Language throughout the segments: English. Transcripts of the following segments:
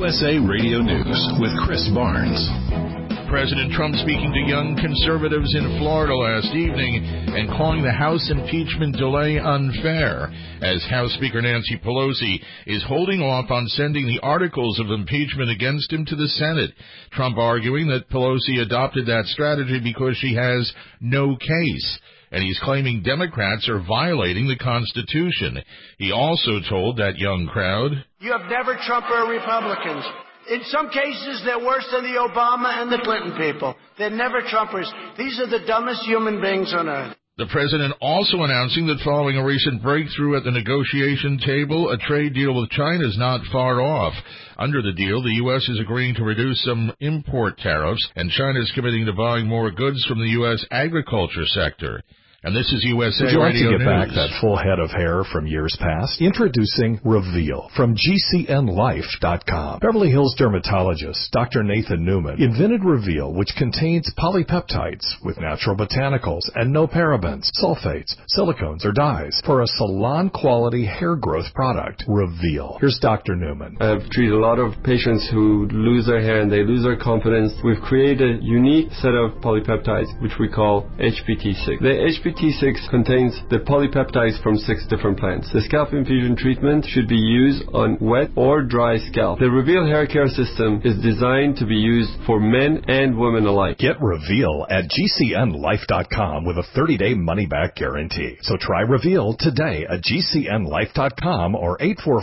USA Radio News with Chris Barnes. President Trump speaking to young conservatives in Florida last evening and calling the House impeachment delay unfair, as House Speaker Nancy Pelosi is holding off on sending the articles of impeachment against him to the Senate. Trump arguing that Pelosi adopted that strategy because she has no case, and he's claiming Democrats are violating the Constitution. He also told that young crowd, "You have never Trump or Republicans. In some cases, they're worse than the Obama and the Clinton people. They're never Trumpers. These are the dumbest human beings on earth." The president also announcing that following a recent breakthrough at the negotiation table, a trade deal with China is not far off. Under the deal, the U.S. is agreeing to reduce some import tariffs, and China is committing to buying more goods from the U.S. agriculture sector. And this is USA Radio News. Would you like to get back that full head of hair from years past? Introducing Reveal from GCNLife.com. Beverly Hills dermatologist Dr. Nathan Newman invented Reveal, which contains polypeptides with natural botanicals and no parabens, sulfates, silicones, or dyes for a salon-quality hair growth product. Reveal. Here's Dr. Newman. I've treated a lot of patients who lose their hair and they lose their confidence. We've created a unique set of polypeptides, which we call HPT6. The HPT6 contains the polypeptides from 6 different plants. The scalp infusion treatment should be used on wet or dry scalp. The Reveal hair care system is designed to be used for men and women alike. Get Reveal at GCNLife.com with a 30-day money-back guarantee. So try Reveal today at GCNLife.com or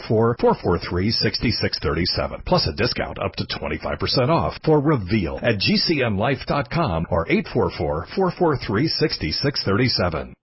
844-443-6637. Plus a discount up to 25% off for Reveal at GCNLife.com or 844-443-6637.